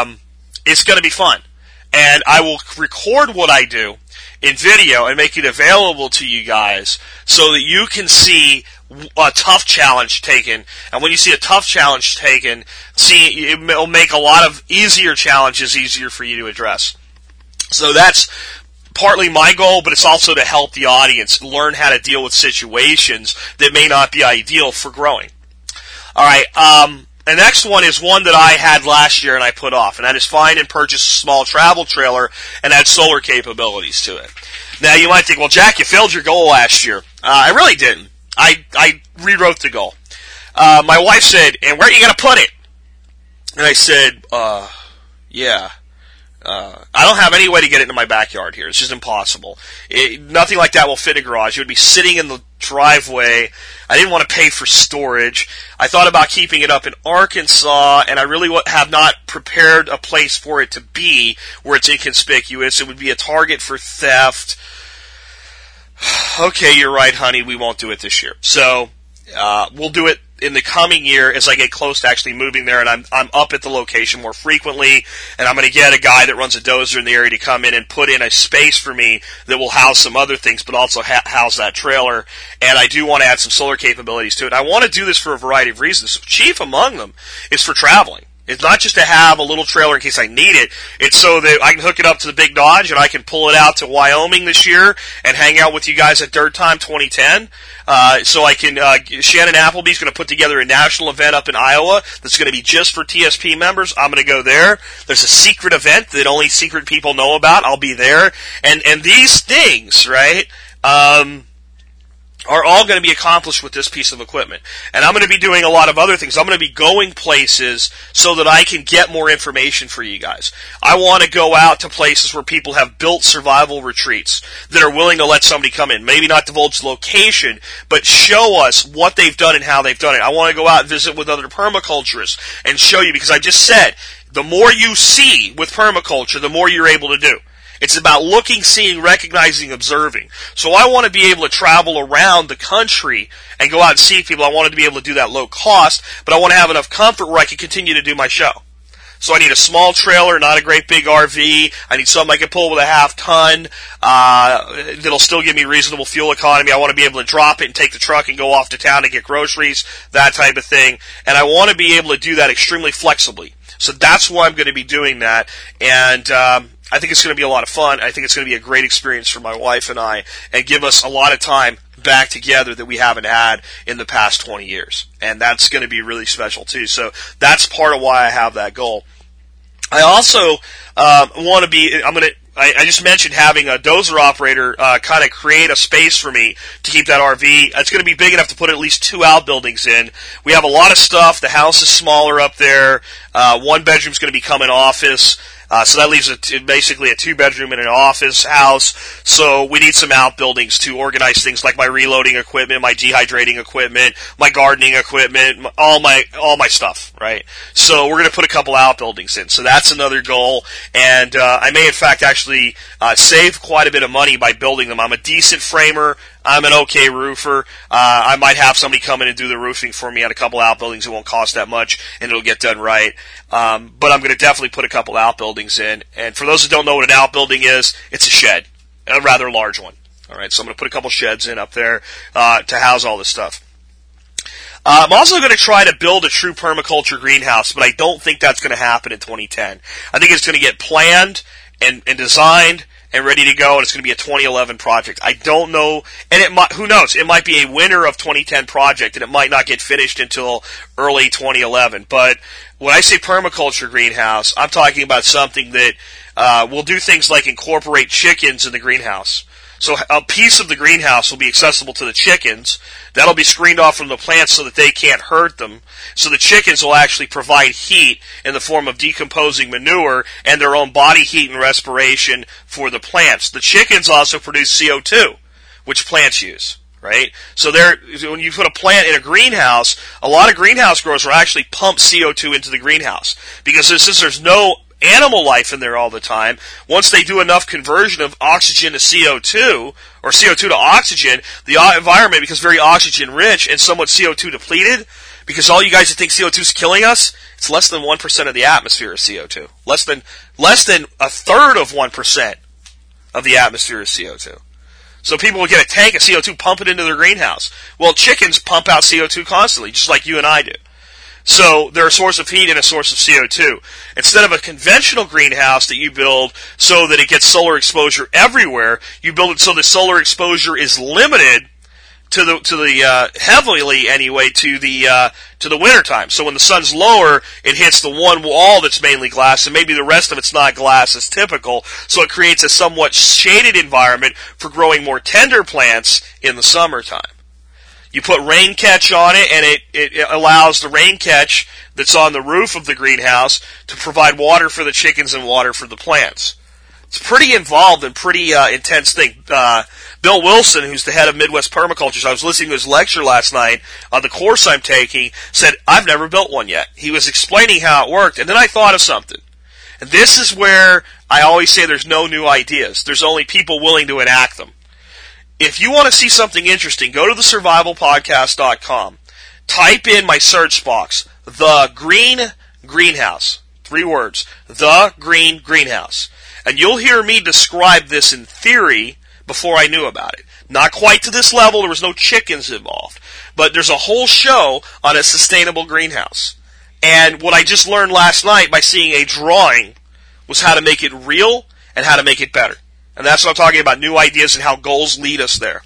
it's going to be fun. And I will record what I do in video and make it available to you guys so that you can see a tough challenge taken. And when you see a tough challenge taken, it will make a lot of easier challenges easier for you to address. So that's partly my goal, but it's also to help the audience learn how to deal with situations that may not be ideal for growing. All right, the next one is one that I had last year and I put off, and that is find and purchase a small travel trailer and add solar capabilities to it. Now, you might think, well, Jack, you failed your goal last year. I really didn't. I rewrote the goal. My wife said, and where are you going to put it? And I said, yeah. I don't have any way to get it into my backyard here. It's just impossible. Nothing like that will fit a garage. It would be sitting in the driveway. I didn't want to pay for storage. I thought about keeping it up in Arkansas, and I really have not prepared a place for it to be where it's inconspicuous. It would be a target for theft. Okay, you're right, honey. We won't do it this year. So we'll do it in the coming year as I get close to actually moving there, and I'm up at the location more frequently, and I'm going to get a guy that runs a dozer in the area to come in and put in a space for me that will house some other things, but also house that trailer, and I do want to add some solar capabilities to it. I want to do this for a variety of reasons. Chief among them is for traveling. It's not just to have a little trailer in case I need it. It's so that I can hook it up to the big Dodge and I can pull it out to Wyoming this year and hang out with you guys at Dirt Time 2010. So I can, Shannon Appleby's going to put together a national event up in Iowa that's going to be just for TSP members. I'm going to go there. There's a secret event that only secret people know about. I'll be there. And these things, right, are all going to be accomplished with this piece of equipment. And I'm going to be doing a lot of other things. I'm going to be going places so that I can get more information for you guys. I want to go out to places where people have built survival retreats that are willing to let somebody come in. Maybe not divulge the location, but show us what they've done and how they've done it. I want to go out and visit with other permaculturists and show you, because I just said, the more you see with permaculture, the more you're able to do. It's about looking, seeing, recognizing, observing. So I want to be able to travel around the country and go out and see people. I wanted to be able to do that low cost, but I want to have enough comfort where I can continue to do my show. So I need a small trailer, not a great big RV. I need something I can pull with a half ton. That'll still give me reasonable fuel economy. I want to be able to drop it and take the truck and go off to town to get groceries, that type of thing. And I want to be able to do that extremely flexibly. So that's why I'm going to be doing that. And I think it's going to be a lot of fun. I think it's going to be a great experience for my wife and I, and give us a lot of time back together that we haven't had in the past 20 years. And that's going to be really special too. So that's part of why I have that goal. I also want to be, I just mentioned having a dozer operator kind of create a space for me to keep that RV. It's going to be big enough to put at least 2 outbuildings in. We have a lot of stuff. The house is smaller up there. 1 bedroom's going to become an office. So that leaves basically a 2-bedroom and an office house. So we need some outbuildings to organize things like my reloading equipment, my dehydrating equipment, my gardening equipment, all my stuff, right? So we're going to put a couple outbuildings in. So that's another goal. And I may in fact actually save quite a bit of money by building them. I'm a decent framer. I'm an okay roofer. I might have somebody come in and do the roofing for me on a couple outbuildings. It won't cost that much, and it'll get done right. But I'm going to definitely put a couple outbuildings in. And for those who don't know what an outbuilding is, it's a shed, a rather large one. All right, so I'm going to put a couple sheds in up there to house all this stuff. I'm also going to try to build a true permaculture greenhouse, but I don't think that's going to happen in 2010. I think it's going to get planned and designed and ready to go, and it's going to be a 2011 project. I don't know, and who knows? It might be a winter of 2010 project, and it might not get finished until early 2011. But when I say permaculture greenhouse, I'm talking about something that will do things like incorporate chickens in the greenhouse. So a piece of the greenhouse will be accessible to the chickens. That'll be screened off from the plants so that they can't hurt them. So the chickens will actually provide heat in the form of decomposing manure and their own body heat and respiration for the plants. The chickens also produce CO2, which plants use, right? So when you put a plant in a greenhouse, a lot of greenhouse growers will actually pump CO2 into the greenhouse. Because since there's no animal life in there all the time, once they do enough conversion of oxygen to CO2, or CO2 to oxygen, the environment becomes very oxygen rich and somewhat CO2 depleted, because all you guys that think CO2 is killing us, it's less than 1% of the atmosphere is CO2. Less than a third of 1% of the atmosphere is CO2. So people will get a tank of CO2, pump it into their greenhouse. Well, chickens pump out CO2 constantly, just like you and I do. So they're a source of heat and a source of CO2. Instead of a conventional greenhouse that you build so that it gets solar exposure everywhere, you build it so the solar exposure is limited to the heavily anyway to the winter time. So when the sun's lower, it hits the one wall that's mainly glass, and maybe the rest of it's not glass as typical. So it creates a somewhat shaded environment for growing more tender plants in the summertime. You put rain catch on it, and it allows the rain catch that's on the roof of the greenhouse to provide water for the chickens and water for the plants. It's pretty involved and pretty intense thing. Bill Wilson, who's the head of Midwest Permaculture, so I was listening to his lecture last night on the course I'm taking, said, I've never built one yet. He was explaining how it worked, and then I thought of something. And this is where I always say there's no new ideas. There's only people willing to enact them. If you want to see something interesting, go to thesurvivalpodcast.com. Type in my search box, The Green Greenhouse. 3 words. The Green Greenhouse. And you'll hear me describe this in theory before I knew about it. Not quite to this level, there was no chickens involved. But there's a whole show on a sustainable greenhouse. And what I just learned last night by seeing a drawing was how to make it real and how to make it better. And that's what I'm talking about, new ideas and how goals lead us there.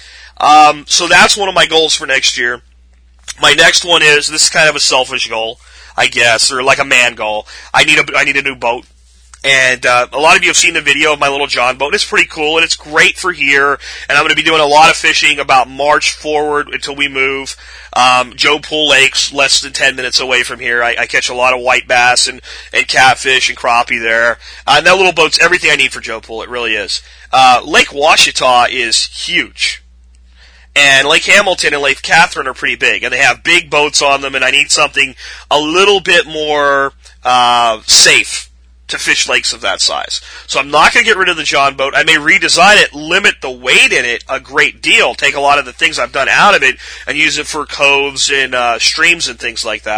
So that's one of my goals for next year. My next one is, this is kind of a selfish goal, I guess, or like a man goal. I need a new boat. And a lot of you have seen the video of my little John boat. It's pretty cool, and it's great for here. And I'm going to be doing a lot of fishing about March forward until we move. Joe Pool Lake's less than 10 minutes away from here. I catch a lot of white bass and catfish and crappie there. And that little boat's everything I need for Joe Pool. It really is. Lake Ouachita is huge. And Lake Hamilton and Lake Catherine are pretty big. And they have big boats on them, and I need something a little bit more safe to fish lakes of that size. So I'm not going to get rid of the John boat. I may redesign it, limit the weight in it a great deal, take a lot of the things I've done out of it and use it for coves and streams and things like that.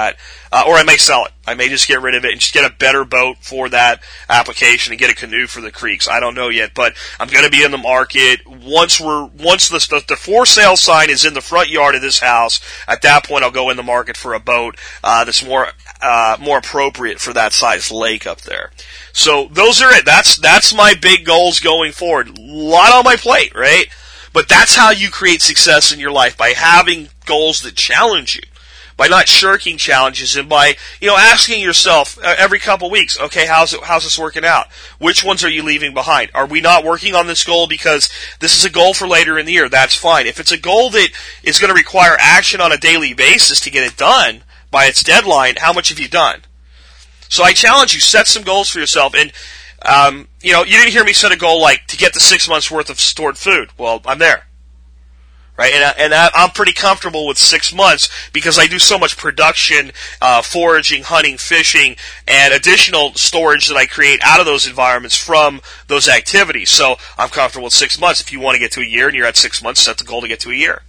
Or I may sell it. I may just get rid of it and just get a better boat for that application and get a canoe for the creeks. I don't know yet, but I'm going to be in the market once the for sale sign is in the front yard of this house. At that point, I'll go in the market for a boat that's more appropriate for that size lake up there. So those are it. That's my big goals going forward. A lot on my plate, right? But that's how you create success in your life, by having goals that challenge you, by not shirking challenges, and by, asking yourself every couple weeks, okay, how's this working out? Which ones are you leaving behind? Are we not working on this goal because this is a goal for later in the year? That's fine. If it's a goal that is going to require action on a daily basis to get it done by its deadline, how much have you done? So I challenge you, set some goals for yourself. And, you didn't hear me set a goal like to get the 6 months worth of stored food. Well, I'm there. Right, and I'm pretty comfortable with 6 months because I do so much production, foraging, hunting, fishing, and additional storage that I create out of those environments from those activities. So I'm comfortable with 6 months. If you want to get to a year and you're at 6 months, set the goal to get to a year.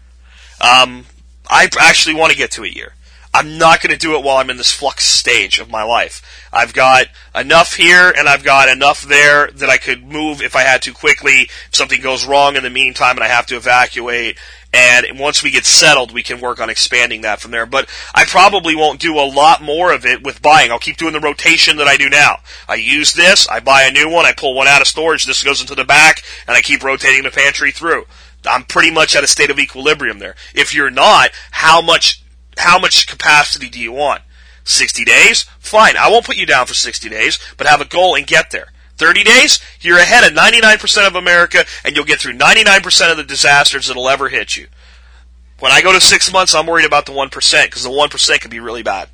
I actually want to get to a year. I'm not going to do it while I'm in this flux stage of my life. I've got enough here and I've got enough there that I could move if I had to quickly, if something goes wrong in the meantime and I have to evacuate. And once we get settled, we can work on expanding that from there. But I probably won't do a lot more of it with buying. I'll keep doing the rotation that I do now. I use this, I buy a new one, I pull one out of storage, this goes into the back, and I keep rotating the pantry through. I'm pretty much at a state of equilibrium there. If you're not, how much capacity do you want? 60 days? Fine, I won't put you down for 60 days, but have a goal and get there. 30 days? You're ahead of 99% of America, and you'll get through 99% of the disasters that'll ever hit you. When I go to 6 months, I'm worried about the 1%, because the 1% can be really bad.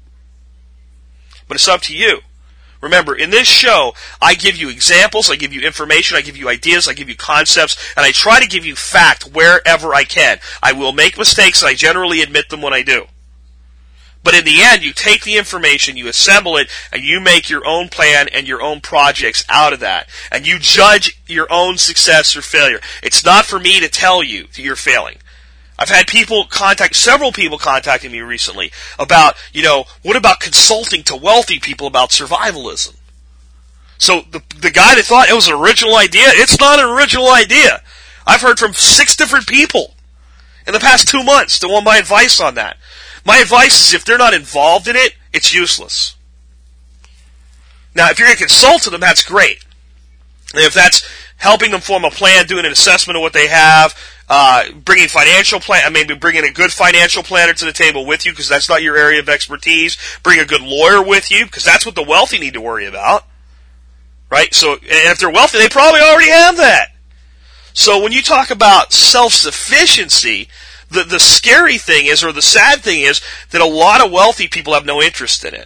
But it's up to you. Remember, in this show, I give you examples, I give you information, I give you ideas, I give you concepts, and I try to give you fact wherever I can. I will make mistakes, and I generally admit them when I do. But in the end, you take the information, you assemble it, and you make your own plan and your own projects out of that. And you judge your own success or failure. It's not for me to tell you that you're failing. I've had several people contacting me recently about, what about consulting to wealthy people about survivalism? So the guy that thought it was an original idea, it's not an original idea. I've heard from 6 different people in the past 2 months that want my advice on that. My advice is if they're not involved in it, it's useless. Now, if you're going to consult to them, that's great. And if that's helping them form a plan, doing an assessment of what they have, bringing maybe bringing a good financial planner to the table with you because that's not your area of expertise. Bring a good lawyer with you because that's what the wealthy need to worry about. Right? So, and if they're wealthy, they probably already have that. So when you talk about self-sufficiency, the scary thing is, or the sad thing is, that a lot of wealthy people have no interest in it.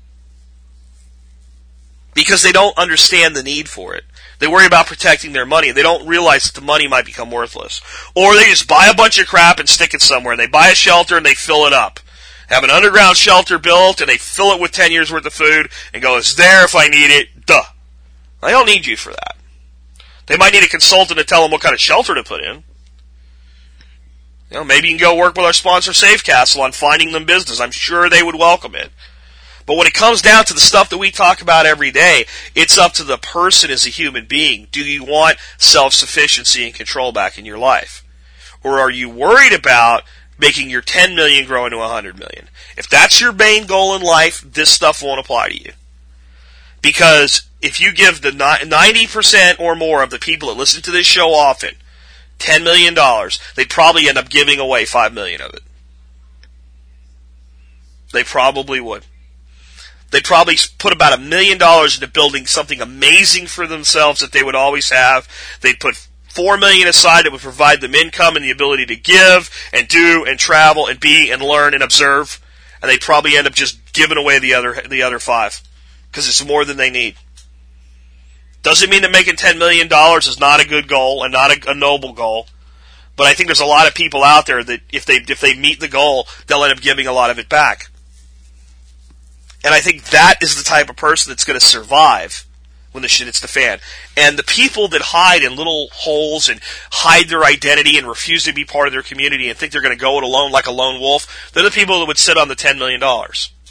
Because they don't understand the need for it. They worry about protecting their money. They don't realize that the money might become worthless. Or they just buy a bunch of crap and stick it somewhere. They buy a shelter and they fill it up. Have an underground shelter built and they fill it with 10 years worth of food and go, it's there if I need it. Duh. I don't need you for that. They might need a consultant to tell them what kind of shelter to put in. Maybe you can go work with our sponsor SafeCastle on finding them business. I'm sure they would welcome it. But when it comes down to the stuff that we talk about every day, it's up to the person as a human being. Do you want self-sufficiency and control back in your life? Or are you worried about making your 10 million grow into 100 million? If that's your main goal in life, this stuff won't apply to you. Because if you give the 90% or more of the people that listen to this show often $10 million, they'd probably end up giving away $5 million of it. They probably would. They'd probably put about $1 million into building something amazing for themselves that they would always have. They'd put $4 million aside that would provide them income and the ability to give and do and travel and be and learn and observe. And they'd probably end up just giving away the other $5 because it's more than they need. Doesn't mean that making $10 million is not a good goal and not a noble goal. But I think there's a lot of people out there that if they meet the goal, they'll end up giving a lot of it back. And I think that is the type of person that's going to survive when the shit hits the fan. And the people that hide in little holes and hide their identity and refuse to be part of their community and think they're going to go it alone like a lone wolf, they're the people that would sit on the $10 million.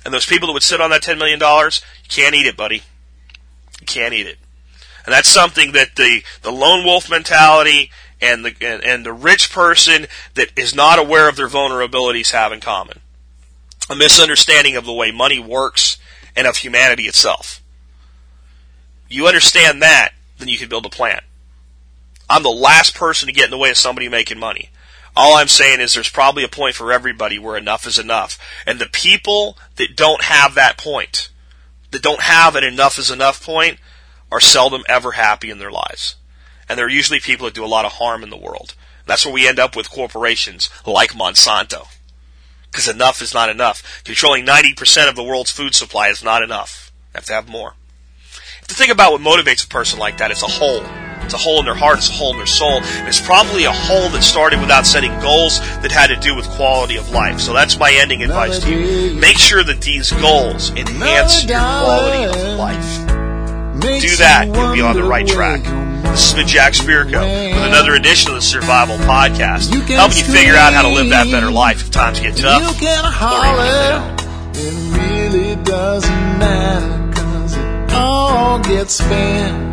And those people that would sit on that $10 million, you can't eat it, buddy. You can't eat it. And that's something that the lone wolf mentality and the rich person that is not aware of their vulnerabilities have in common. A misunderstanding of the way money works and of humanity itself. You understand that, then you can build a plan. I'm the last person to get in the way of somebody making money. All I'm saying is there's probably a point for everybody where enough is enough. And the people that don't have that point, that don't have an enough is enough point, are seldom ever happy in their lives. And they're usually people that do a lot of harm in the world. That's where we end up with corporations like Monsanto. Because enough is not enough. Controlling 90% of the world's food supply is not enough. You have to have more. If you think about what motivates a person like that, it's a hole. It's a hole in their heart, it's a hole in their soul. And it's probably a hole that started without setting goals that had to do with quality of life. So that's my ending advice to you. Make sure that these goals enhance your quality of life. Do that, you'll be on the right track. This has been Jack Spirko with another edition of the Survival Podcast, helping you figure out how to live that better life if times get tough or even if they don't. It really doesn't matter, 'cause it all gets spent.